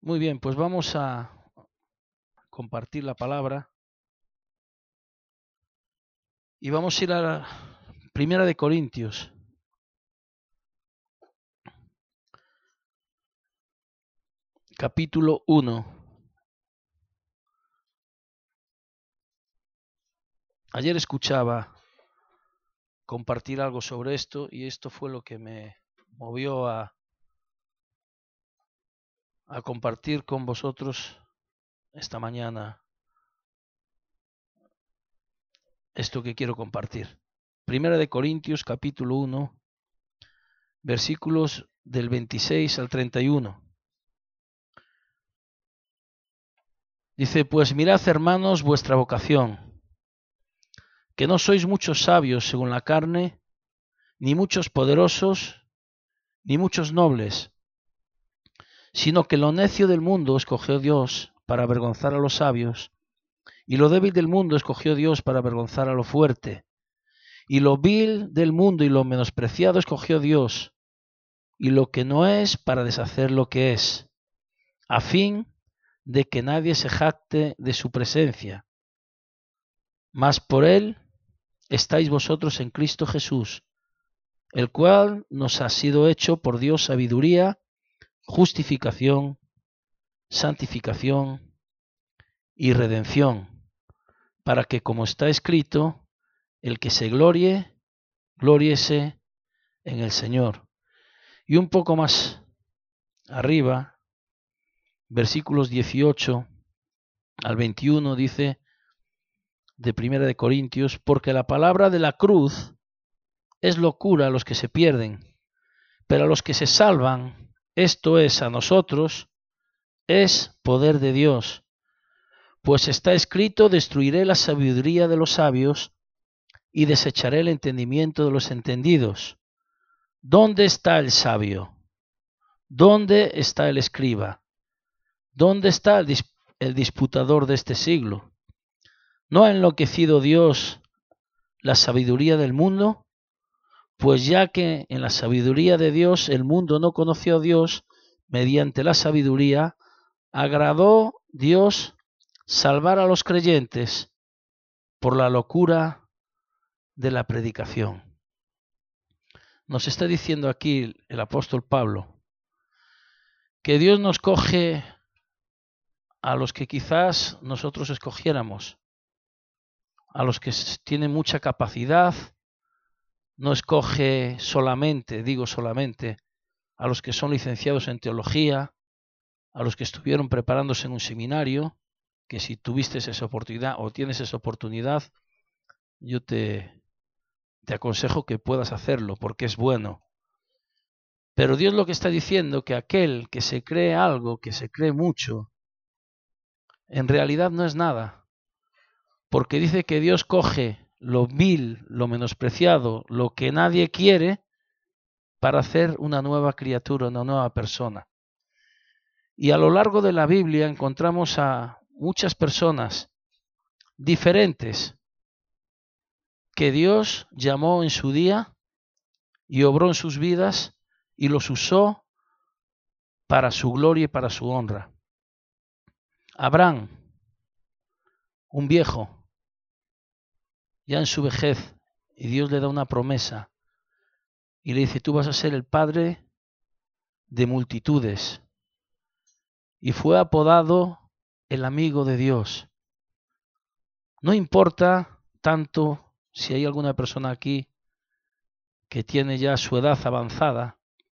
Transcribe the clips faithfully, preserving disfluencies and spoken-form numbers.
Muy bien, pues vamos a compartir la palabra y vamos a ir a la Primera de Corintios, capítulo uno. Ayer escuchaba compartir algo sobre esto y esto fue lo que me movió a, a compartir con vosotros esta mañana esto que quiero compartir. Primera de Corintios, capítulo uno, versículos del veintiséis al treinta y uno. Dice, pues mirad, hermanos, vuestra vocación, que no sois muchos sabios según la carne, ni muchos poderosos, ni muchos nobles, sino que lo necio del mundo escogió Dios para avergonzar a los sabios, y lo débil del mundo escogió Dios para avergonzar a lo fuerte, y lo vil del mundo y lo menospreciado escogió Dios, y lo que no es para deshacer lo que es, a fin de que nadie se jacte de su presencia. Mas por él estáis vosotros en Cristo Jesús, el cual nos ha sido hecho por Dios sabiduría, justificación, santificación y redención, para que, como está escrito, el que se glorie, glóriese en el Señor. Y un poco más arriba, versículos dieciocho al veintiuno, dice de Primera de Corintios, porque la palabra de la cruz es locura a los que se pierden, pero a los que se salvan, esto es, a nosotros, es poder de Dios. Pues está escrito, destruiré la sabiduría de los sabios y desecharé el entendimiento de los entendidos. ¿Dónde está el sabio? ¿Dónde está el escriba? ¿Dónde está el, dis- el disputador de este siglo? ¿No ha enloquecido Dios la sabiduría del mundo? Pues ya que en la sabiduría de Dios el mundo no conoció a Dios, mediante la sabiduría, agradó Dios salvar a los creyentes por la locura de la predicación. Nos está diciendo aquí el apóstol Pablo que Dios nos coge a los que quizás nosotros escogiéramos, a los que tienen mucha capacidad, no escoge solamente, digo solamente, a los que son licenciados en teología, a los que estuvieron preparándose en un seminario, que si tuviste esa oportunidad o tienes esa oportunidad, yo te, te aconsejo que puedas hacerlo porque es bueno. Pero Dios lo que está diciendo que aquel que se cree algo, que se cree mucho, en realidad no es nada. Porque dice que Dios coge lo vil, lo menospreciado, lo que nadie quiere, para hacer una nueva criatura, una nueva persona. Y a lo largo de la Biblia encontramos a muchas personas diferentes que Dios llamó en su día y obró en sus vidas y los usó para su gloria y para su honra. Abraham, un viejo, ya en su vejez, y Dios le da una promesa y le dice, tú vas a ser el padre de multitudes. Y fue apodado el amigo de Dios. No importa tanto si hay alguna persona aquí que tiene ya su edad avanzada,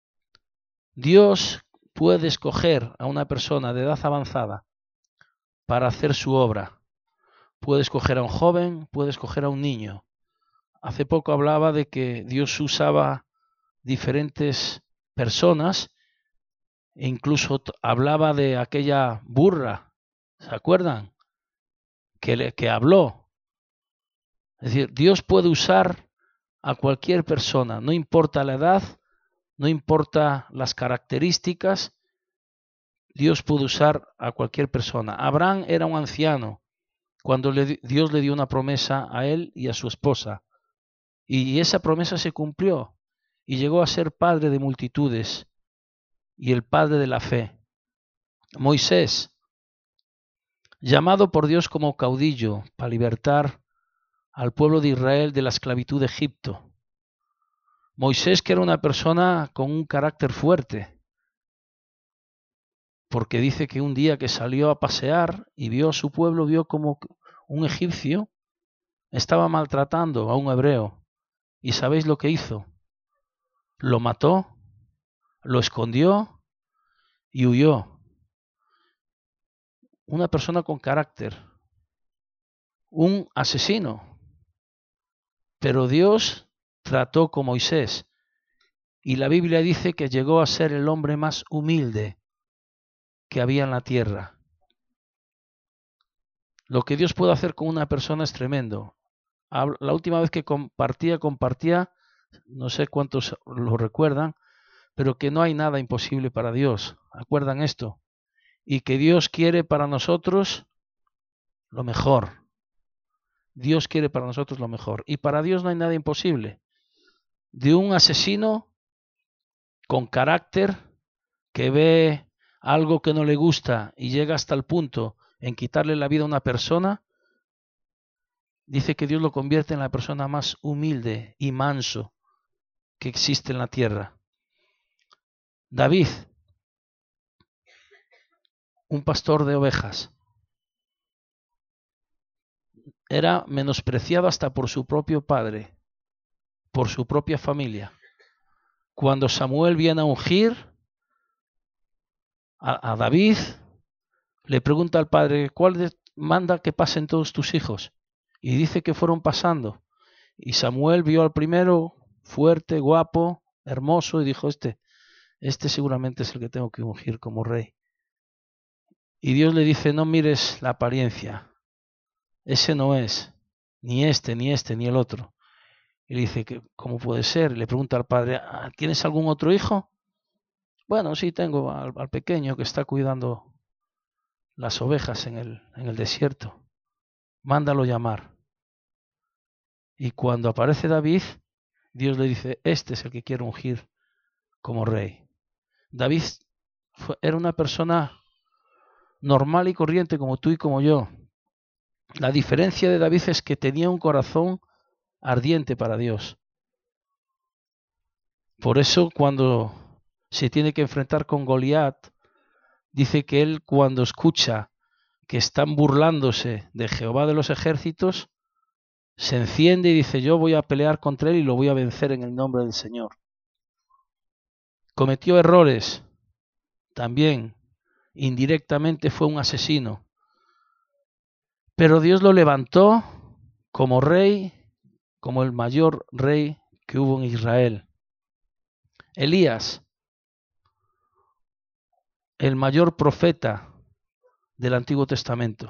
Dios puede escoger a una persona de edad avanzada para hacer su obra. Puede escoger a un joven, puede escoger a un niño. Hace poco hablaba de que Dios usaba diferentes personas e incluso hablaba de aquella burra, ¿se acuerdan? Que, le, que habló. Es decir, Dios puede usar a cualquier persona, no importa la edad, no importa las características, Dios puede usar a cualquier persona. Abraham era un anciano cuando le, Dios le dio una promesa a él y a su esposa. Y esa promesa se cumplió y llegó a ser padre de multitudes y el padre de la fe. Moisés, llamado por Dios como caudillo para libertar al pueblo de Israel de la esclavitud de Egipto. Moisés, que era una persona con un carácter fuerte, porque dice que un día que salió a pasear y vio a su pueblo, vio como un egipcio estaba maltratando a un hebreo. ¿Y sabéis lo que hizo? Lo mató, lo escondió y huyó. Una persona con carácter, un asesino. Pero Dios trató con Moisés y la Biblia dice que llegó a ser el hombre más humilde que había en la tierra. Lo que Dios puede hacer con una persona es tremendo. La última vez que compartía, compartía, no sé cuántos lo recuerdan, pero que no hay nada imposible para Dios. ¿Acuerdan esto? Y que Dios quiere para nosotros lo mejor. Dios quiere para nosotros lo mejor. Y para Dios no hay nada imposible. De un asesino con carácter que ve algo que no le gusta y llega hasta el punto en quitarle la vida a una persona, dice que Dios lo convierte en la persona más humilde y manso que existe en la tierra. David, un pastor de ovejas, era menospreciado hasta por su propio padre, por su propia familia. Cuando Samuel viene a ungir a, a David, le pregunta al padre, ¿cuál manda que pasen todos tus hijos? Y dice que fueron pasando. Y Samuel vio al primero, fuerte, guapo, hermoso, y dijo, este, este seguramente es el que tengo que ungir como rey. Y Dios le dice, no mires la apariencia, ese no es, ni este, ni este, ni el otro. Y le dice, ¿cómo puede ser? Y le pregunta al padre, ¿tienes algún otro hijo? Bueno, sí, tengo al, al pequeño que está cuidando las ovejas en el, en el desierto. Mándalo llamar. Y cuando aparece David, Dios le dice, este es el que quiero ungir como rey. David fue, era una persona normal y corriente como tú y como yo. La diferencia de David es que tenía un corazón ardiente para Dios. Por eso cuando se tiene que enfrentar con Goliat, dice que él cuando escucha que están burlándose de Jehová de los ejércitos, se enciende y dice, yo voy a pelear contra él y lo voy a vencer en el nombre del Señor. Cometió errores, también indirectamente fue un asesino, pero Dios lo levantó como rey, como el mayor rey que hubo en Israel. Elías, el mayor profeta del Antiguo Testamento.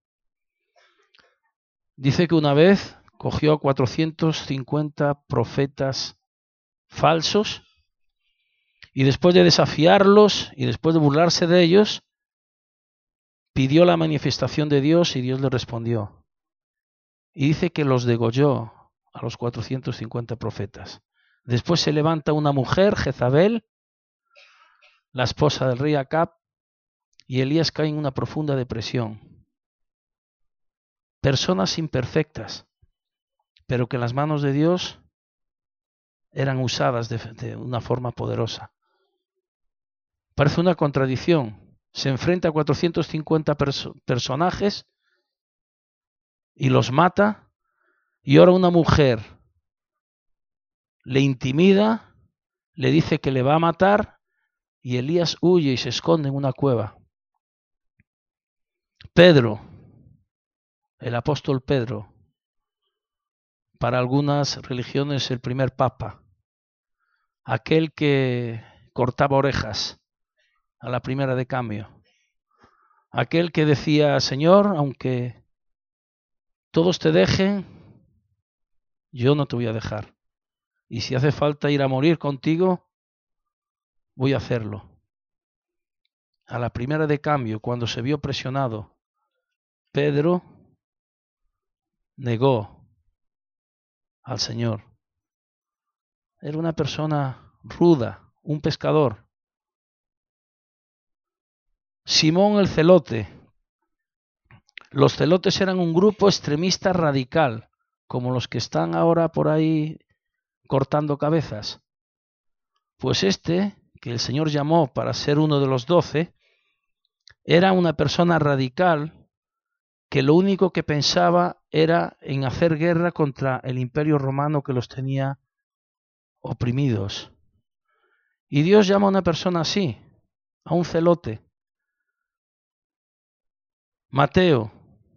Dice que una vez cogió a cuatrocientos cincuenta profetas falsos y después de desafiarlos y después de burlarse de ellos, pidió la manifestación de Dios y Dios le respondió. Y dice que los degolló a los cuatrocientos cincuenta profetas. Después se levanta una mujer, Jezabel, la esposa del rey Acab, y Elías cae en una profunda depresión. Personas imperfectas, pero que en las manos de Dios eran usadas de, de una forma poderosa. Parece una contradicción. Se enfrenta a cuatrocientos cincuenta perso- personajes y los mata, y ahora una mujer le intimida, le dice que le va a matar, y Elías huye y se esconde en una cueva. Pedro, el apóstol Pedro, para algunas religiones el primer papa, aquel que cortaba orejas a la primera de cambio, aquel que decía, Señor, aunque todos te dejen, yo no te voy a dejar. Y si hace falta ir a morir contigo, voy a hacerlo. A la primera de cambio, cuando se vio presionado, Pedro negó al Señor. Era una persona ruda, un pescador. Simón el Celote. Los celotes eran un grupo extremista radical, como los que están ahora por ahí cortando cabezas. Pues este, que el Señor llamó para ser uno de los doce, era una persona radical que lo único que pensaba era en hacer guerra contra el imperio romano que los tenía oprimidos. Y Dios llama a una persona así, a un celote. Mateo,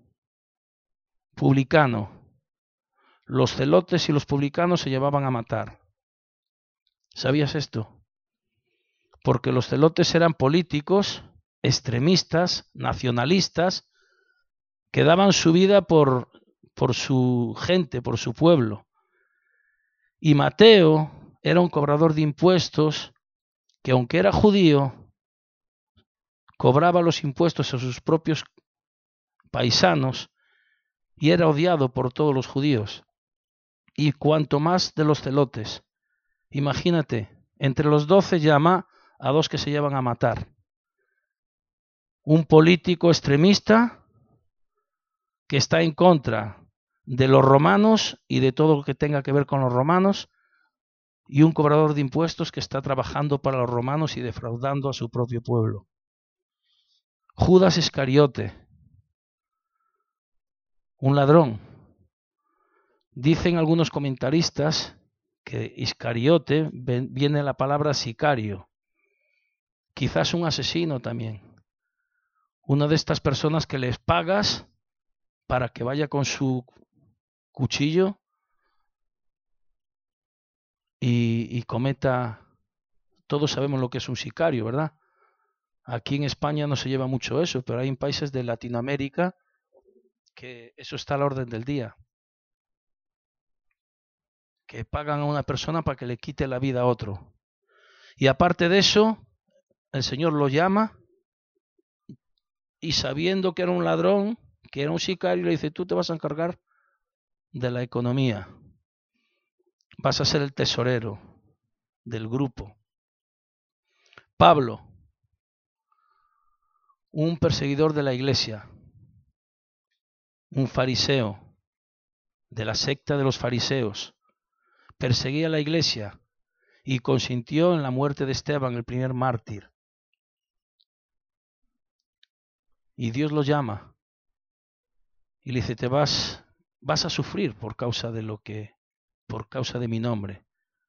publicano. Los celotes y los publicanos se llevaban a matar. ¿Sabías esto? Porque los celotes eran políticos, extremistas, nacionalistas, que daban su vida por, por su gente, por su pueblo. Y Mateo era un cobrador de impuestos que, aunque era judío, cobraba los impuestos a sus propios paisanos y era odiado por todos los judíos. Y cuanto más de los celotes. Imagínate, entre los doce llama a dos que se llevan a matar. Un político extremista que está en contra de los romanos y de todo lo que tenga que ver con los romanos, y un cobrador de impuestos que está trabajando para los romanos y defraudando a su propio pueblo. Judas Iscariote, un ladrón. Dicen algunos comentaristas que Iscariote viene la palabra sicario, quizás un asesino también. Una de estas personas que les pagas para que vaya con su cuchillo y, y cometa. Todos sabemos lo que es un sicario, ¿verdad? Aquí en España no se lleva mucho eso, pero hay en países de Latinoamérica que eso está a la orden del día. Que pagan a una persona para que le quite la vida a otro. Y aparte de eso, el Señor lo llama y sabiendo que era un ladrón, que era un sicario, le dice, tú te vas a encargar de la economía. Vas a ser el tesorero del grupo. Pablo, un perseguidor de la iglesia, un fariseo, de la secta de los fariseos, perseguía a la iglesia y consintió en la muerte de Esteban, el primer mártir. Y Dios lo llama y le dice, te vas, vas a sufrir por causa de lo que, por causa de mi nombre.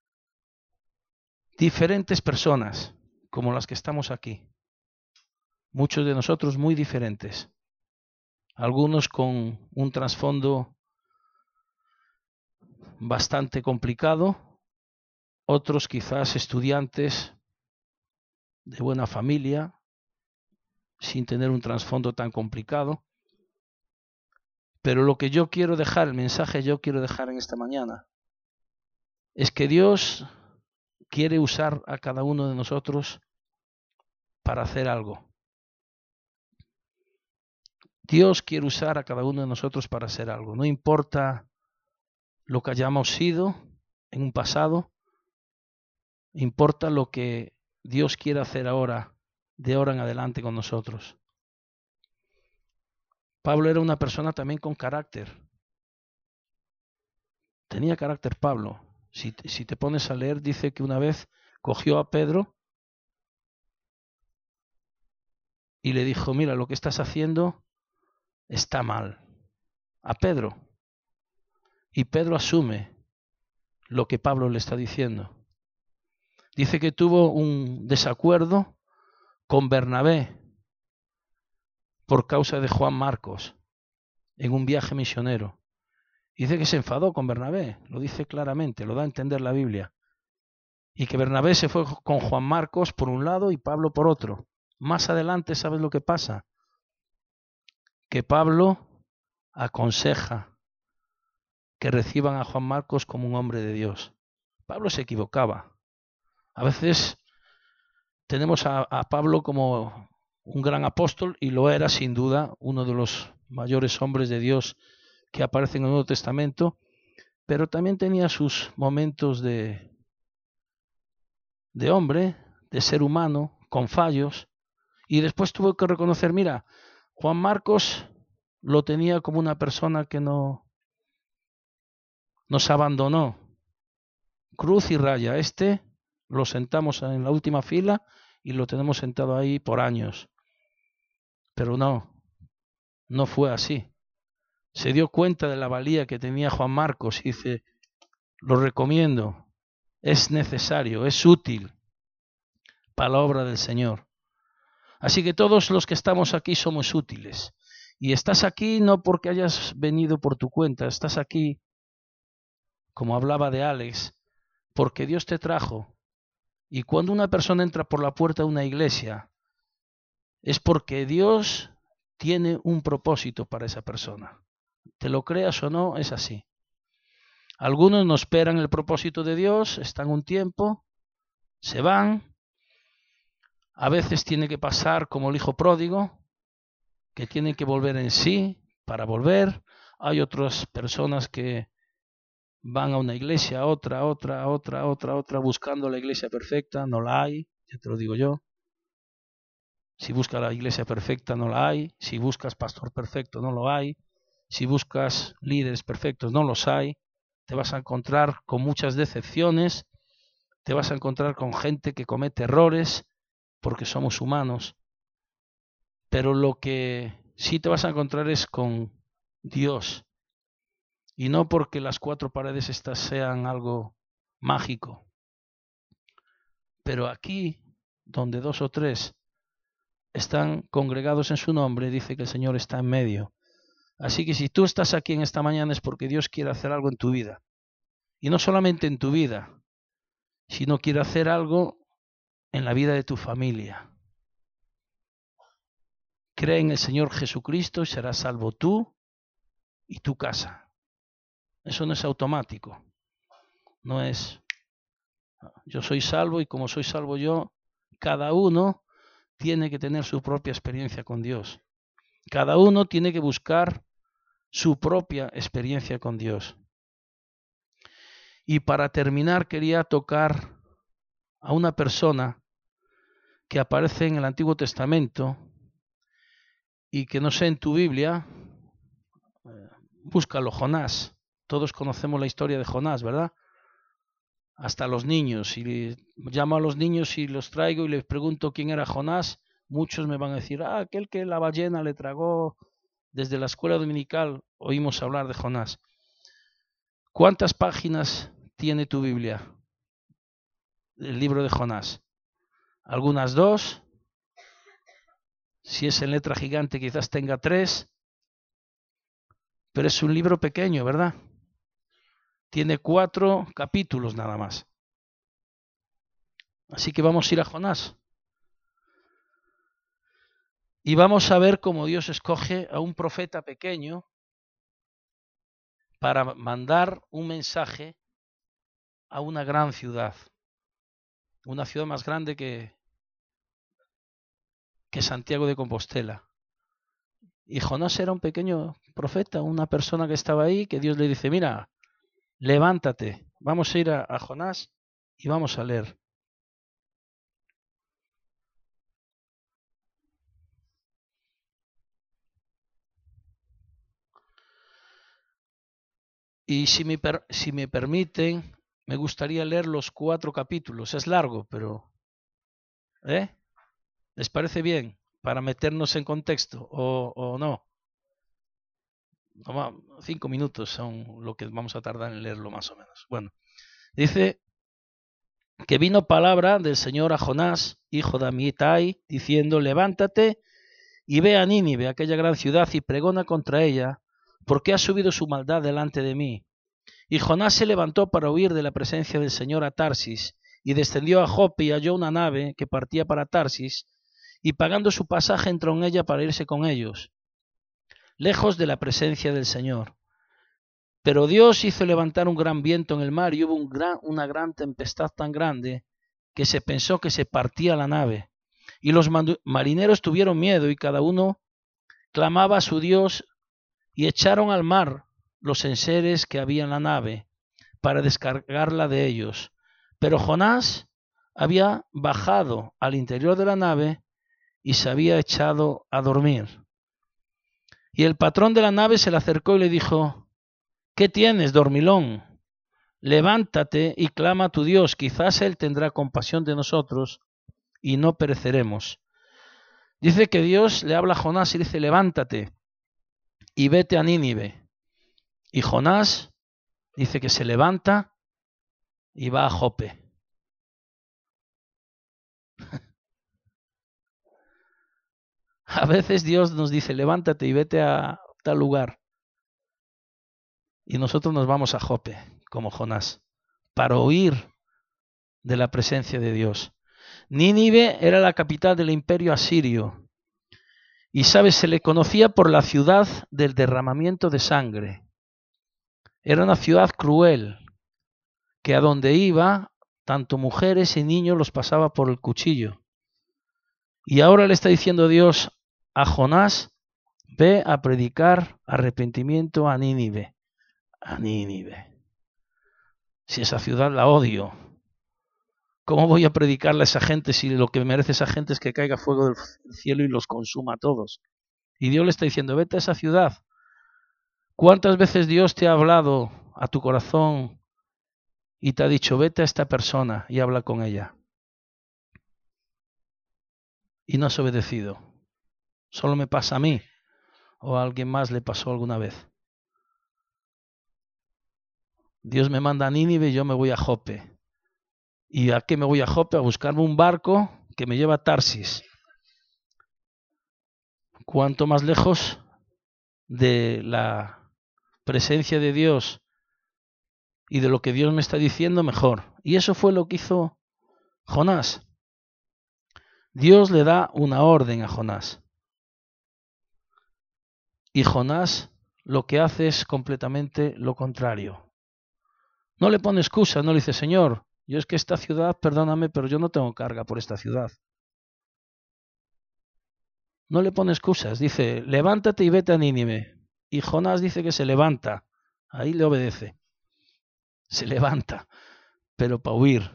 Diferentes personas, como las que estamos aquí. Muchos de nosotros muy diferentes. Algunos con un trasfondo bastante complicado, otros quizás estudiantes de buena familia, sin tener un trasfondo tan complicado. Pero lo que yo quiero dejar, el mensaje yo quiero dejar en esta mañana, es que Dios quiere usar a cada uno de nosotros para hacer algo. Dios quiere usar a cada uno de nosotros para hacer algo. No importa lo que hayamos sido en un pasado, importa lo que Dios quiere hacer ahora, de ahora en adelante con nosotros. Pablo era una persona también con carácter. Tenía carácter Pablo. Si, si te pones a leer, dice que una vez cogió a Pedro y le dijo, mira, lo que estás haciendo está mal. A Pedro. Y Pedro asume lo que Pablo le está diciendo. Dice que tuvo un desacuerdo con Bernabé por causa de Juan Marcos en un viaje misionero. Dice que se enfadó con Bernabé, lo dice claramente, lo da a entender la Biblia. Y que Bernabé se fue con Juan Marcos por un lado y Pablo por otro. Más adelante, ¿sabes lo que pasa? Que Pablo aconseja que reciban a Juan Marcos como un hombre de Dios. Pablo se equivocaba. A veces tenemos a, a Pablo como un gran apóstol, y lo era sin duda, uno de los mayores hombres de Dios que aparecen en el Nuevo Testamento, pero también tenía sus momentos de, de hombre, de ser humano, con fallos, Y después tuvo que reconocer, mira, Juan Marcos lo tenía como una persona que no nos abandonó. Cruz y raya. Este lo sentamos en la última fila y lo tenemos sentado ahí por años. Pero no, no fue así. Se dio cuenta de la valía que tenía Juan Marcos y dice, lo recomiendo, es necesario, es útil para la obra del Señor. Así que todos los que estamos aquí somos útiles. Y estás aquí no porque hayas venido por tu cuenta, estás aquí, como hablaba de Alex, porque Dios te trajo. Y cuando una persona entra por la puerta de una iglesia, es porque Dios tiene un propósito para esa persona. Te lo creas o no, es así. Algunos no esperan el propósito de Dios, están un tiempo, se van. A veces tiene que pasar como el hijo pródigo, que tiene que volver en sí para volver. Hay otras personas que van a una iglesia, a otra, a otra, a otra, a otra, a otra, buscando la iglesia perfecta, no la hay, ya te lo digo yo. Si buscas la iglesia perfecta, no la hay. Si buscas pastor perfecto, no lo hay. Si buscas líderes perfectos, no los hay. Te vas a encontrar con muchas decepciones, te vas a encontrar con gente que comete errores, porque somos humanos. Pero lo que sí te vas a encontrar es con Dios. Y no porque las cuatro paredes estas sean algo mágico. Pero aquí, donde dos o tres están congregados en su nombre, dice que el Señor está en medio. Así que si tú estás aquí en esta mañana es porque Dios quiere hacer algo en tu vida. Y no solamente en tu vida, sino quiere hacer algo en la vida de tu familia. Cree en el Señor Jesucristo y serás salvo tú y tu casa. Eso no es automático. No es, yo soy salvo y como soy salvo yo, cada uno tiene que tener su propia experiencia con Dios. Cada uno tiene que buscar su propia experiencia con Dios. Y para terminar quería tocar a una persona que aparece en el Antiguo Testamento y que no sé en tu Biblia, búscalo, Jonás. Todos conocemos la historia de Jonás, ¿verdad? Hasta los niños. Si llamo a los niños y los traigo y les pregunto quién era Jonás, muchos me van a decir, ah, aquel que la ballena le tragó. Desde la escuela dominical oímos hablar de Jonás. ¿Cuántas páginas tiene tu Biblia? El libro de Jonás. Algunas dos. Si es en letra gigante quizás tenga tres. Pero es un libro pequeño, ¿verdad? Tiene cuatro capítulos nada más. Así que vamos a ir a Jonás. Y vamos a ver cómo Dios escoge a un profeta pequeño para mandar un mensaje a una gran ciudad. Una ciudad más grande que, que Santiago de Compostela. Y Jonás era un pequeño profeta, una persona que estaba ahí, que Dios le dice, mira, levántate, vamos a ir a, a Jonás y vamos a leer. Y si me, per, si me permiten, me gustaría leer los cuatro capítulos. Es largo, pero... ¿eh? ¿Les parece bien? Para meternos en contexto, o, o no. no. Cinco minutos son lo que vamos a tardar en leerlo más o menos. Bueno, dice que vino palabra del Señor a Jonás, hijo de Amitai, diciendo, levántate y ve a Nínive, aquella gran ciudad, y pregona contra ella, porque ha subido su maldad delante de mí. Y Jonás se levantó para huir de la presencia del Señor a Tarsis, y descendió a Jope y halló una nave que partía para Tarsis, y pagando su pasaje entró en ella para irse con ellos, lejos de la presencia del Señor. Pero Dios hizo levantar un gran viento en el mar, y hubo un gran, una gran tempestad tan grande, que se pensó que se partía la nave. Y los marineros tuvieron miedo, y cada uno clamaba a su Dios, y echaron al mar los enseres que había en la nave, para descargarla de ellos. Pero Jonás había bajado al interior de la nave, y se había echado a dormir. Y el patrón de la nave se le acercó y le dijo: ¿qué tienes, dormilón? Levántate y clama a tu Dios, quizás Él tendrá compasión de nosotros y no pereceremos. Dice que Dios le habla a Jonás y dice: levántate y vete a Nínive. Y Jonás dice que se levanta y va a Jope. A veces Dios nos dice: levántate y vete a tal lugar. Y nosotros nos vamos a Jope, como Jonás, para huir de la presencia de Dios. Nínive era la capital del imperio asirio. Y, ¿sabes? Se le conocía por la ciudad del derramamiento de sangre. Era una ciudad cruel, que a donde iba, tanto mujeres y niños los pasaba por el cuchillo. Y ahora le está diciendo Dios a Jonás: ve a predicar arrepentimiento a Nínive. A Nínive. Si esa ciudad la odio, ¿cómo voy a predicarle a esa gente si lo que merece esa gente es que caiga fuego del cielo y los consuma a todos? Y Dios le está diciendo: vete a esa ciudad. ¿Cuántas veces Dios te ha hablado a tu corazón y te ha dicho: vete a esta persona y habla con ella? Y no has obedecido. Solo me pasa a mí, o a alguien más le pasó alguna vez. Dios me manda a Nínive y yo me voy a Jope. ¿Y a qué me voy a Jope? A buscarme un barco que me lleva a Tarsis. Cuanto más lejos de la presencia de Dios y de lo que Dios me está diciendo, mejor. Y eso fue lo que hizo Jonás. Dios le da una orden a Jonás. Y Jonás lo que hace es completamente lo contrario. No le pone excusa, no le dice: Señor, yo es que esta ciudad, perdóname, pero yo no tengo carga por esta ciudad. No le pone excusas, dice: levántate y vete a Nínive. Y Jonás dice que se levanta, ahí le obedece. Se levanta, pero para huir.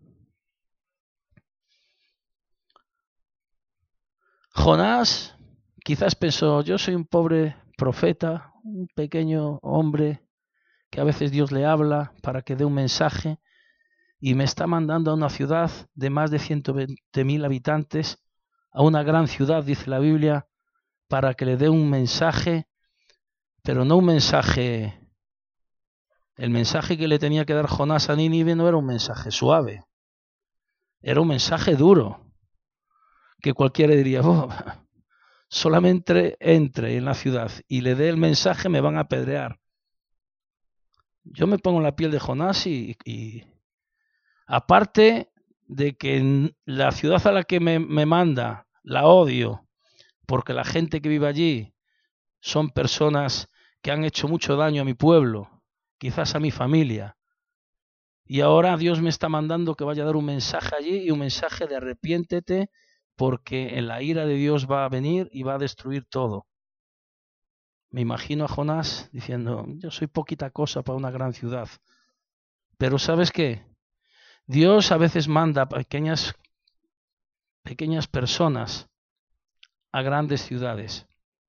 Jonás quizás pensó: yo soy un pobre profeta, un pequeño hombre que a veces Dios le habla para que dé un mensaje y me está mandando a una ciudad de más de ciento veinte mil habitantes, a una gran ciudad, dice la Biblia, para que le dé un mensaje, pero no un mensaje. El mensaje que le tenía que dar Jonás a Nínive no era un mensaje suave, era un mensaje duro, que cualquiera diría: oh, solamente entre en la ciudad y le dé el mensaje, me van a apedrear. Yo me pongo en la piel de Jonás y, y aparte de que la ciudad a la que me, me manda la odio, porque la gente que vive allí son personas que han hecho mucho daño a mi pueblo, quizás a mi familia. Y ahora Dios me está mandando que vaya a dar un mensaje allí, y un mensaje de arrepiéntete, porque en la ira de Dios va a venir y va a destruir todo. Me imagino a Jonás diciendo: yo soy poquita cosa para una gran ciudad. Pero ¿sabes qué? Dios a veces manda a pequeñas, pequeñas personas a grandes ciudades.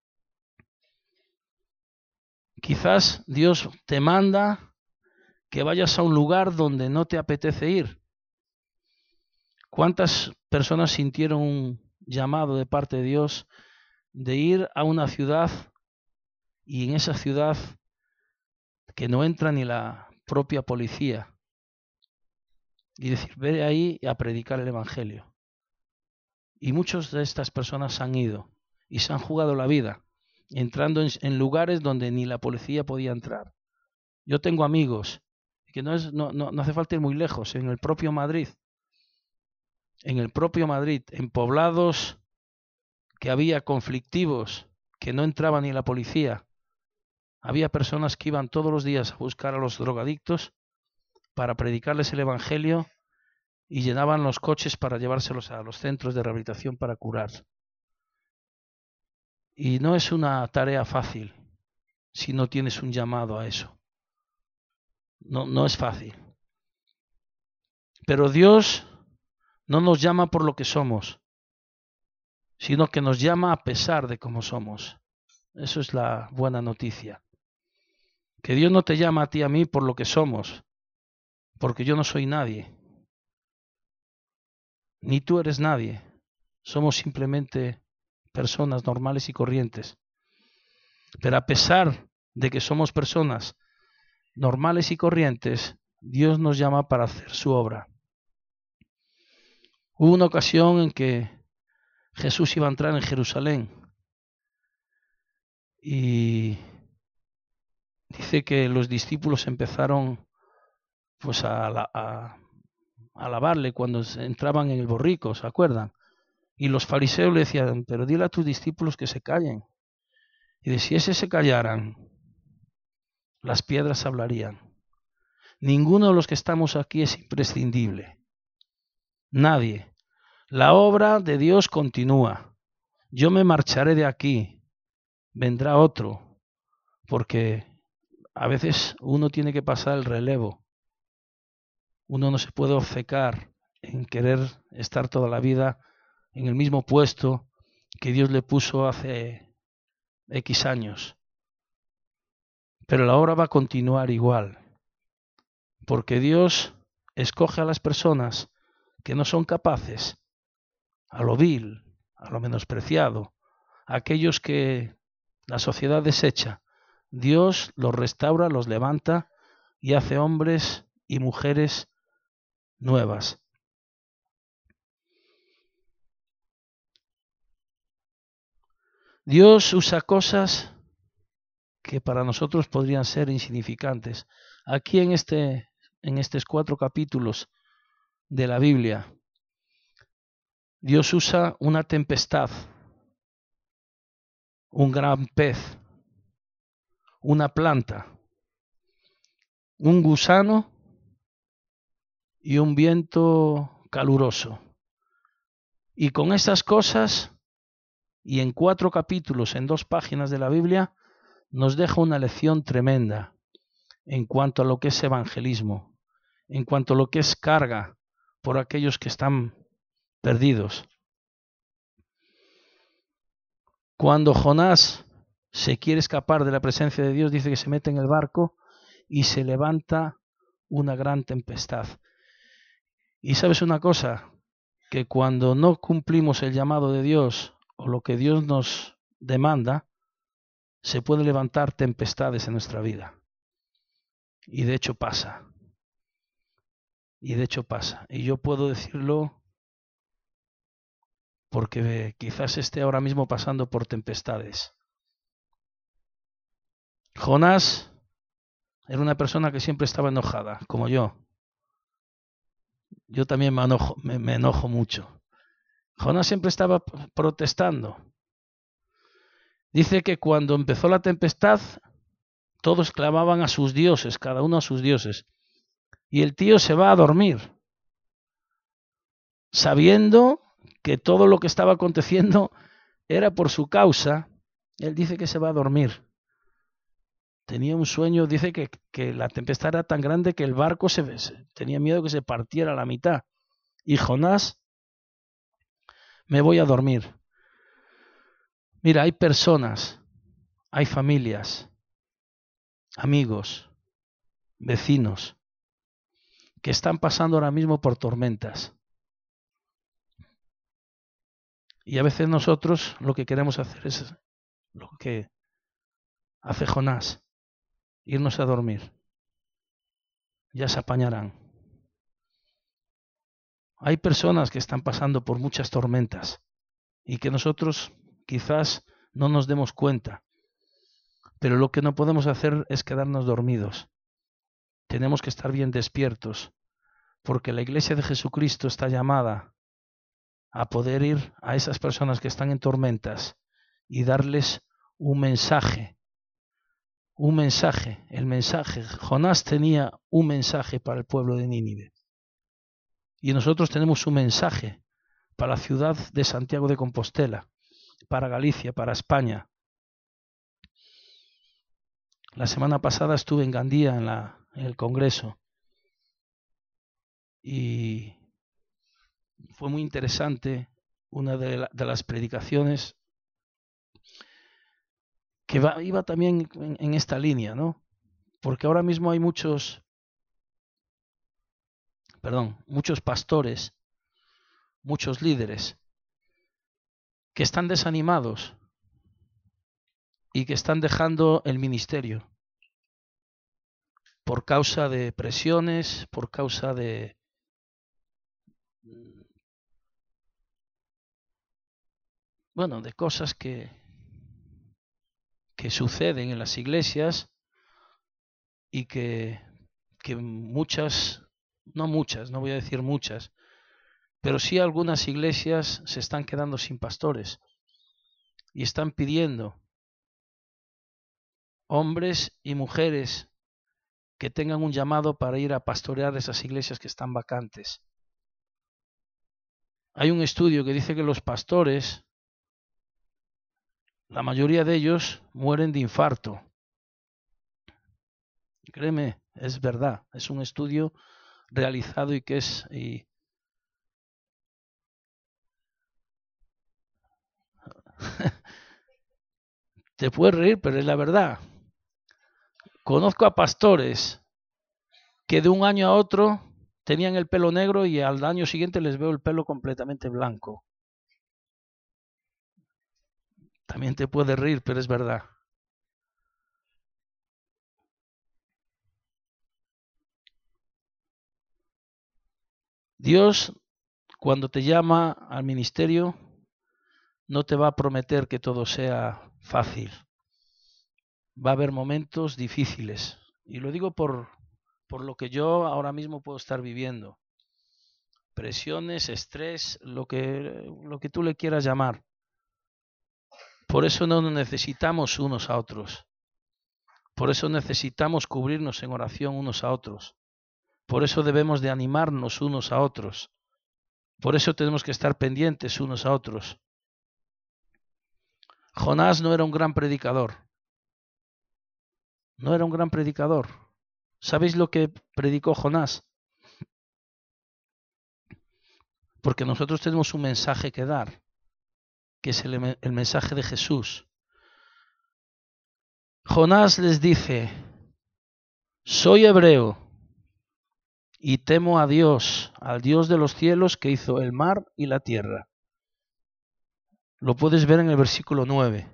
Quizás Dios te manda que vayas a un lugar donde no te apetece ir. ¿Cuántas personas sintieron un llamado de parte de Dios de ir a una ciudad, y en esa ciudad que no entra ni la propia policía, y decir: ve ahí a predicar el evangelio? Y muchas de estas personas han ido y se han jugado la vida entrando en, en lugares donde ni la policía podía entrar. Yo tengo amigos que no, es, no, no, no hace falta ir muy lejos, en el propio Madrid, en el propio Madrid, en poblados que había conflictivos, que no entraba ni la policía. Había personas que iban todos los días a buscar a los drogadictos para predicarles el evangelio y llenaban los coches para llevárselos a los centros de rehabilitación para curar. Y no es una tarea fácil si no tienes un llamado a eso. No, no es fácil. Pero Dios no nos llama por lo que somos. sino que nos llama a pesar de cómo somos. Eso es la buena noticia. Que Dios no te llama a ti, a mí, por lo que somos, porque yo no soy nadie, ni tú eres nadie. Somos simplemente personas normales y corrientes. Pero a pesar de que somos personas normales y corrientes, Dios nos llama para hacer su obra. Hubo una ocasión en que Jesús iba a entrar en Jerusalén y dice que los discípulos empezaron pues a, a, a alabarle cuando entraban en el borrico, ¿se acuerdan? Y los fariseos le decían, pero dile a tus discípulos que se callen. Y de si ese se callaran, las piedras hablarían. Ninguno de los que estamos aquí es imprescindible. Nadie. La obra de Dios continúa. Yo me marcharé de aquí. Vendrá otro. Porque a veces uno tiene que pasar el relevo. Uno no se puede obcecar en querer estar toda la vida en el mismo puesto que Dios le puso hace X años. Pero la obra va a continuar igual. Porque Dios escoge a las personas que no son capaces, a lo vil, a lo menospreciado, a aquellos que la sociedad desecha. Dios los restaura, los levanta y hace hombres y mujeres nuevas. Dios usa cosas que para nosotros podrían ser insignificantes. Aquí en, este, en estos cuatro capítulos de la Biblia, Dios usa una tempestad, un gran pez, una planta, un gusano y un viento caluroso. Y con estas cosas, y en cuatro capítulos, en dos páginas de la Biblia, nos deja una lección tremenda en cuanto a lo que es evangelismo, en cuanto a lo que es carga por aquellos que están perdidos. Cuando Jonás se quiere escapar de la presencia de Dios, dice que se mete en el barco y se levanta una gran tempestad. Y sabes una cosa, que cuando no cumplimos el llamado de Dios o lo que Dios nos demanda, se puede levantar tempestades en nuestra vida. Y de hecho pasa. Y de hecho pasa. Y yo puedo decirlo porque quizás esté ahora mismo pasando por tempestades. Jonás era una persona que siempre estaba enojada, como yo. Yo también me enojo, me, me enojo mucho. Jonás siempre estaba protestando. Dice que cuando empezó la tempestad, todos clamaban a sus dioses, cada uno a sus dioses. Y el tío se va a dormir, sabiendo que todo lo que estaba aconteciendo era por su causa. Él dice que se va a dormir. Tenía un sueño, dice que, que la tempestad era tan grande que el barco se, se tenía miedo que se partiera a la mitad. Y Jonás, me voy a dormir. Mira, hay personas, hay familias, amigos, vecinos, que están pasando ahora mismo por tormentas. Y a veces nosotros lo que queremos hacer es lo que hace Jonás, irnos a dormir. Ya se apañarán. Hay personas que están pasando por muchas tormentas y que nosotros quizás no nos demos cuenta. Pero lo que no podemos hacer es quedarnos dormidos. Tenemos que estar bien despiertos, porque la Iglesia de Jesucristo está llamada a poder ir a esas personas que están en tormentas y darles un mensaje. Un mensaje, el mensaje. Jonás tenía un mensaje para el pueblo de Nínive. Y nosotros tenemos un mensaje para la ciudad de Santiago de Compostela, para Galicia, para España. La semana pasada estuve en Gandía, en, la, en el Congreso, y fue muy interesante una de, la, de las predicaciones que va, iba también en, en esta línea, ¿no? Porque ahora mismo hay muchos, perdón, muchos pastores, muchos líderes que están desanimados y que están dejando el ministerio por causa de presiones, por causa de bueno, de cosas que que suceden en las iglesias y que que muchas, no muchas, no voy a decir muchas, pero sí algunas iglesias se están quedando sin pastores y están pidiendo hombres y mujeres que tengan un llamado para ir a pastorear esas iglesias que están vacantes. Hay un estudio que dice que los pastores, la mayoría de ellos mueren de infarto. Créeme, es verdad, es un estudio realizado y que es... Y... Te puedes reír, pero es la verdad. Conozco a pastores que de un año a otro tenían el pelo negro y al año siguiente les veo el pelo completamente blanco. También te puedes reír, pero es verdad. Dios, cuando te llama al ministerio, no te va a prometer que todo sea fácil. Va a haber momentos difíciles. Y lo digo por, por lo que yo ahora mismo puedo estar viviendo. Presiones, estrés, lo que, lo que tú le quieras llamar. Por eso no nos necesitamos unos a otros. Por eso necesitamos cubrirnos en oración unos a otros. Por eso debemos de animarnos unos a otros. Por eso tenemos que estar pendientes unos a otros. Jonás no era un gran predicador. No era un gran predicador. ¿Sabéis lo que predicó Jonás? Porque nosotros tenemos un mensaje que dar, que es el, el mensaje de Jesús. Jonás les dice, soy hebreo y temo a Dios, al Dios de los cielos que hizo el mar y la tierra. Lo puedes ver en el versículo nueve.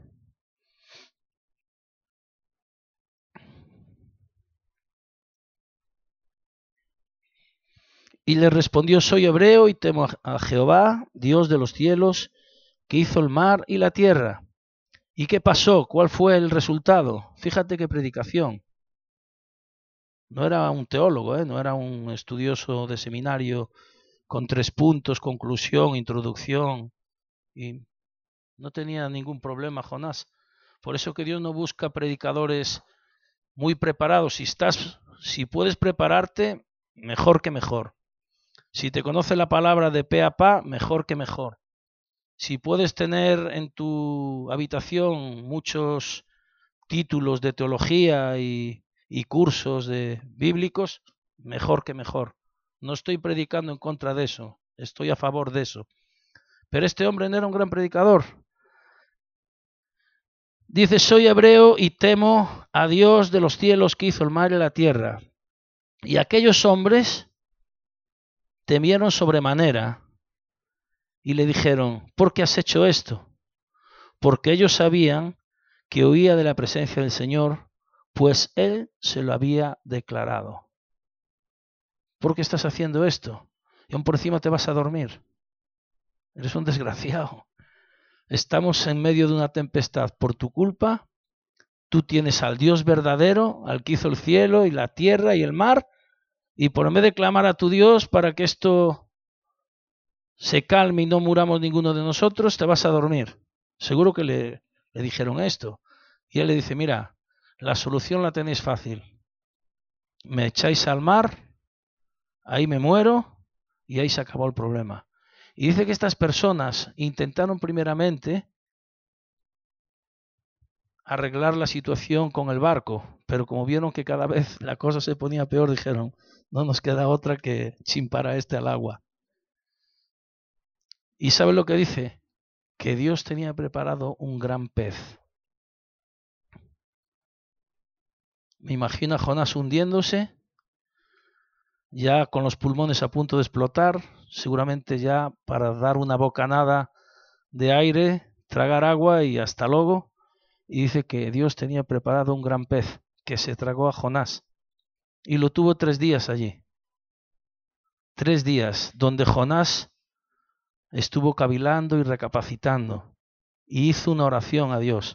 Y le respondió, soy hebreo y temo a Jehová, Dios de los cielos, que hizo el mar y la tierra. ¿Y qué pasó? ¿Cuál fue el resultado? Fíjate qué predicación. No era un teólogo, ¿eh? No era un estudioso de seminario con tres puntos, conclusión, introducción. Y no tenía ningún problema Jonás. Por eso que Dios no busca predicadores muy preparados. Si estás, si puedes prepararte, mejor que mejor. Si te conoce la palabra de pe a pa, mejor que mejor. Si puedes tener en tu habitación muchos títulos de teología y, y cursos de bíblicos, mejor que mejor. No estoy predicando en contra de eso, estoy a favor de eso. Pero este hombre no era un gran predicador. Dice, soy hebreo y temo a Dios de los cielos que hizo el mar y la tierra. Y aquellos hombres temieron sobremanera y le dijeron, ¿por qué has hecho esto? Porque ellos sabían que huía de la presencia del Señor, pues Él se lo había declarado. ¿Por qué estás haciendo esto? Y aún por encima te vas a dormir. Eres un desgraciado. Estamos en medio de una tempestad por tu culpa. Tú tienes al Dios verdadero, al que hizo el cielo y la tierra y el mar, y por en vez de clamar a tu Dios para que esto se calme y no muramos ninguno de nosotros, te vas a dormir. Seguro que le, le dijeron esto. Y él le dice, mira, la solución la tenéis fácil. Me echáis al mar, ahí me muero y ahí se acabó el problema. Y dice que estas personas intentaron primeramente arreglar la situación con el barco, pero como vieron que cada vez la cosa se ponía peor, dijeron, no nos queda otra que chimpar a este al agua. ¿Y sabe lo que dice? Que Dios tenía preparado un gran pez. Me imagino a Jonás hundiéndose, ya con los pulmones a punto de explotar, seguramente ya para dar una bocanada de aire, tragar agua y hasta luego. Y dice que Dios tenía preparado un gran pez que se tragó a Jonás. Y lo tuvo tres días allí. Tres días donde Jonás estuvo cavilando y recapacitando. Y hizo una oración a Dios.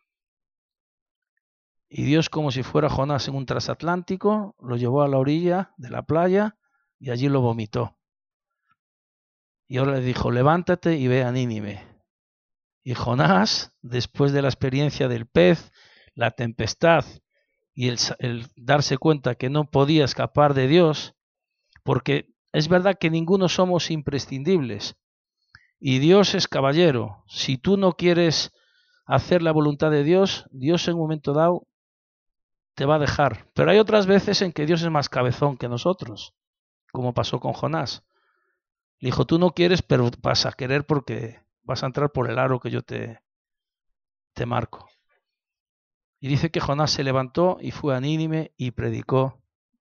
Y Dios, como si fuera Jonás en un transatlántico, lo llevó a la orilla de la playa y allí lo vomitó. Y ahora le dijo, levántate y ve a Nínive. Y Jonás, después de la experiencia del pez, la tempestad y el, el darse cuenta que no podía escapar de Dios, porque es verdad que ninguno somos imprescindibles, y Dios es caballero. Si tú no quieres hacer la voluntad de Dios, Dios en un momento dado te va a dejar. Pero hay otras veces en que Dios es más cabezón que nosotros, como pasó con Jonás. Le dijo, tú no quieres, pero vas a querer porque vas a entrar por el aro que yo te, te marco. Y dice que Jonás se levantó y fue a Nínive y predicó.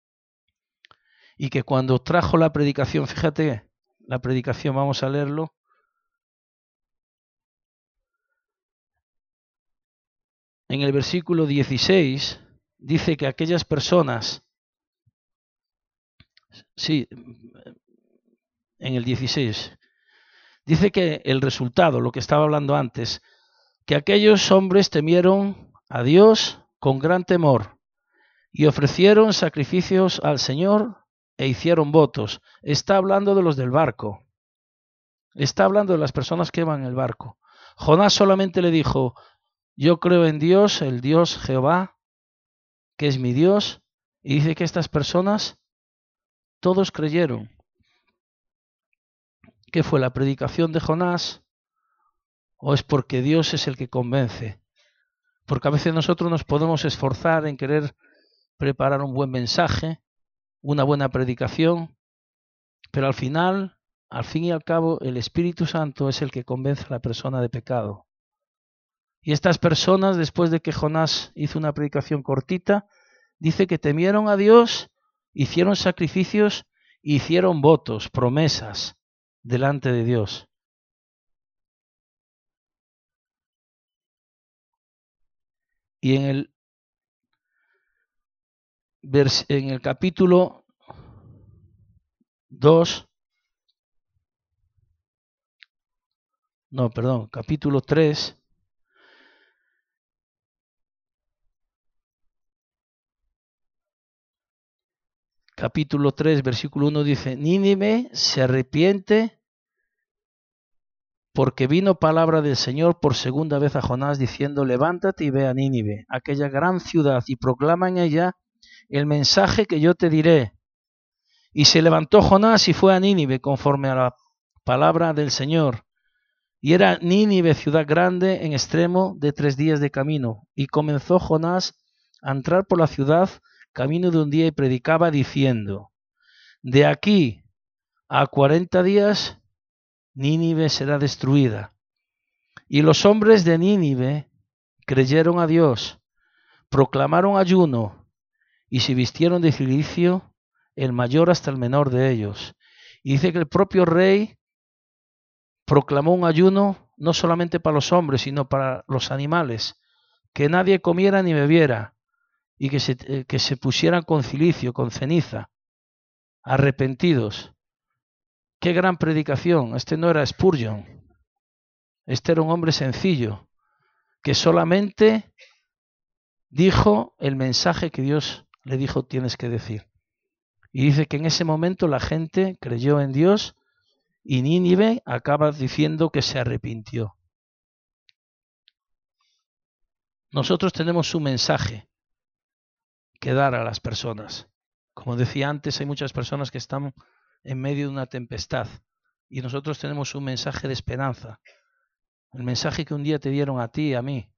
Y que cuando trajo la predicación, fíjate, la predicación, vamos a leerlo. En el versículo dieciséis dice que aquellas personas, sí, en el dieciséis, dice que el resultado, lo que estaba hablando antes, que aquellos hombres temieron a Dios con gran temor y ofrecieron sacrificios al Señor e hicieron votos. Está hablando de los del barco. Está hablando de las personas que iban en el barco. Jonás solamente le dijo, yo creo en Dios, el Dios Jehová, que es mi Dios, y dice que estas personas, todos creyeron. ¿Qué fue la predicación de Jonás? ¿O es porque Dios es el que convence? Porque a veces nosotros nos podemos esforzar en querer preparar un buen mensaje, una buena predicación, pero al final, al fin y al cabo, el Espíritu Santo es el que convence a la persona de pecado. Y estas personas, después de que Jonás hizo una predicación cortita, dice que temieron a Dios, hicieron sacrificios, hicieron votos, promesas delante de Dios. Y en el, en el capítulo dos, no, perdón, capítulo tres, capítulo tres, versículo uno dice, Nínive se arrepiente porque vino palabra del Señor por segunda vez a Jonás diciendo, levántate y ve a Nínive, aquella gran ciudad, y proclama en ella el mensaje que yo te diré. Y se levantó Jonás y fue a Nínive conforme a la palabra del Señor. Y era Nínive ciudad grande en extremo de tres días de camino. Y comenzó Jonás a entrar por la ciudad camino de un día y predicaba diciendo, de aquí a cuarenta días Nínive será destruida. Y los hombres de Nínive creyeron a Dios, proclamaron ayuno y se vistieron de cilicio, el mayor hasta el menor de ellos. Y dice que el propio rey proclamó un ayuno no solamente para los hombres, sino para los animales, que nadie comiera ni bebiera, y que se, que se pusieran con cilicio, con ceniza, arrepentidos. ¡Qué gran predicación! Este no era Spurgeon, este era un hombre sencillo, que solamente dijo el mensaje que Dios le dijo tienes que decir. Y dice que en ese momento la gente creyó en Dios y Nínive acaba diciendo que se arrepintió. Nosotros tenemos un mensaje que dar a las personas. Como decía antes, hay muchas personas que están en medio de una tempestad y nosotros tenemos un mensaje de esperanza. El mensaje que un día te dieron a ti y a mí.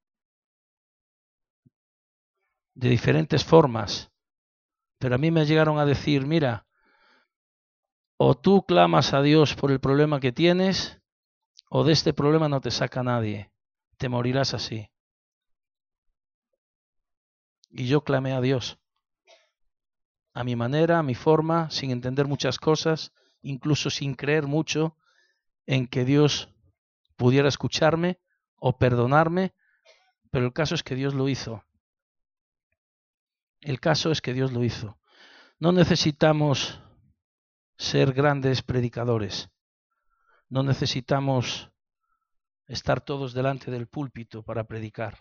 De diferentes formas. Pero a mí me llegaron a decir, mira, o tú clamas a Dios por el problema que tienes, o de este problema no te saca nadie, te morirás así. Y yo clamé a Dios, a mi manera, a mi forma, sin entender muchas cosas, incluso sin creer mucho en que Dios pudiera escucharme o perdonarme, pero el caso es que Dios lo hizo. El caso es que Dios lo hizo. No necesitamos ser grandes predicadores. No necesitamos estar todos delante del púlpito para predicar.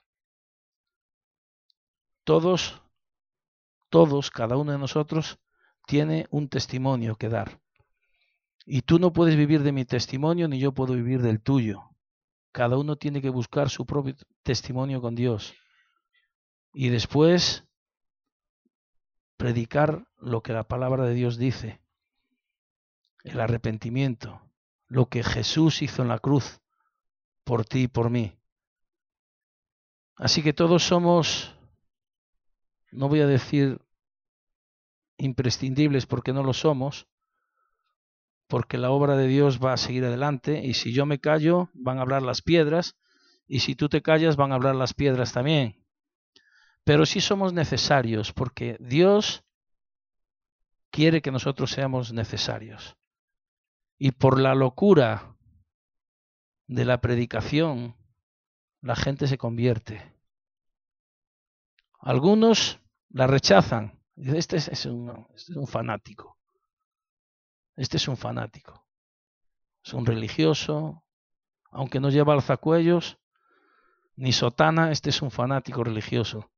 Todos, todos, cada uno de nosotros tiene un testimonio que dar. Y tú no puedes vivir de mi testimonio, ni yo puedo vivir del tuyo. Cada uno tiene que buscar su propio testimonio con Dios. Y después predicar lo que la palabra de Dios dice. El arrepentimiento. Lo que Jesús hizo en la cruz por ti y por mí. Así que todos somos, no voy a decir imprescindibles porque no lo somos, porque la obra de Dios va a seguir adelante, y si yo me callo van a hablar las piedras, y si tú te callas van a hablar las piedras también. Pero sí somos necesarios, porque Dios quiere que nosotros seamos necesarios. Y por la locura de la predicación, la gente se convierte. Algunos la rechazan. Este es, un, este es un fanático. Este es un fanático. Es un religioso. Aunque no lleva alzacuellos ni sotana, este es un fanático religioso.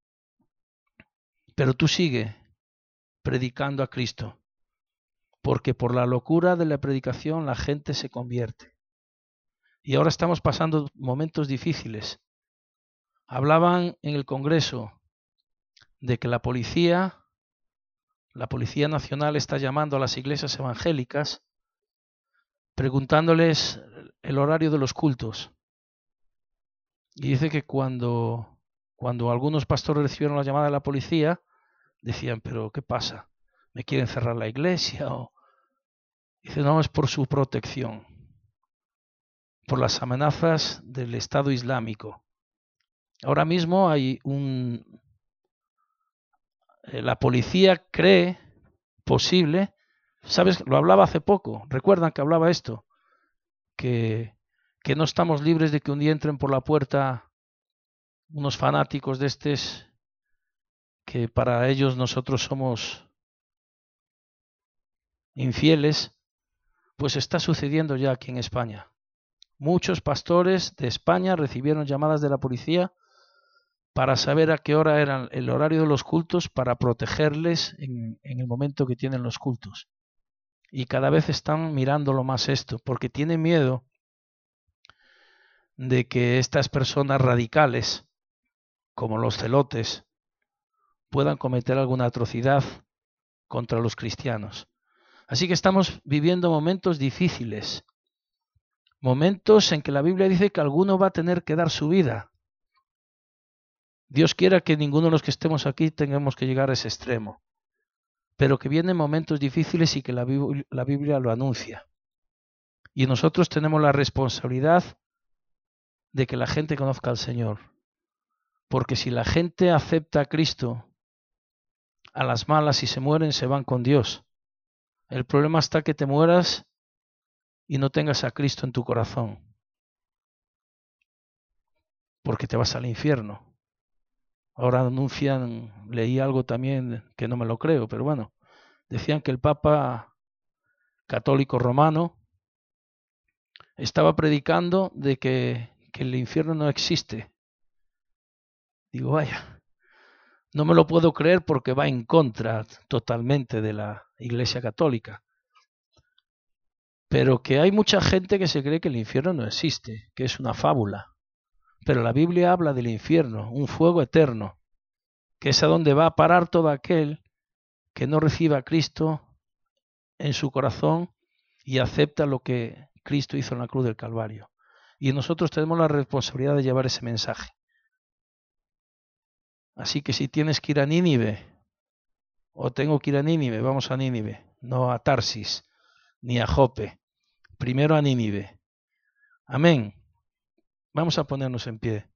Pero tú sigue predicando a Cristo. Porque por la locura de la predicación la gente se convierte. Y ahora estamos pasando momentos difíciles. Hablaban en el Congreso de que la policía, la Policía Nacional está llamando a las iglesias evangélicas preguntándoles el horario de los cultos. Y dice que cuando, cuando algunos pastores recibieron la llamada de la policía, decían, pero ¿qué pasa? ¿Me quieren cerrar la iglesia? O... Dice, no, es por su protección, por las amenazas del Estado Islámico. Ahora mismo hay un... La policía cree posible, ¿sabes? Lo hablaba hace poco, recuerdan que hablaba esto, que, que no estamos libres de que un día entren por la puerta unos fanáticos de estos, que para ellos nosotros somos infieles. Pues está sucediendo ya aquí en España. Muchos pastores de España recibieron llamadas de la policía para saber a qué hora era el horario de los cultos, para protegerles en, en el momento que tienen los cultos. Y cada vez están mirándolo más esto, porque tienen miedo de que estas personas radicales, como los celotes, puedan cometer alguna atrocidad contra los cristianos. Así que estamos viviendo momentos difíciles, momentos en que la Biblia dice que alguno va a tener que dar su vida. Dios quiera que ninguno de los que estemos aquí tengamos que llegar a ese extremo, pero que vienen momentos difíciles y que la Biblia, la Biblia lo anuncia. Y nosotros tenemos la responsabilidad de que la gente conozca al Señor, porque si la gente acepta a Cristo, a las malas, y se mueren, se van con Dios. El problema está que te mueras y no tengas a Cristo en tu corazón, porque te vas al infierno. Ahora anuncian, leí algo también que no me lo creo, pero bueno, decían que el Papa católico romano estaba predicando de que, que el infierno no existe. Digo, vaya, no me lo puedo creer porque va en contra totalmente de la Iglesia Católica. Pero que hay mucha gente que se cree que el infierno no existe, que es una fábula. Pero la Biblia habla del infierno, un fuego eterno, que es a donde va a parar todo aquel que no reciba a Cristo en su corazón y acepta lo que Cristo hizo en la cruz del Calvario. Y nosotros tenemos la responsabilidad de llevar ese mensaje. Así que si tienes que ir a Nínive, o tengo que ir a Nínive, vamos a Nínive, no a Tarsis, ni a Jope. Primero a Nínive, Amén. Vamos a ponernos en pie.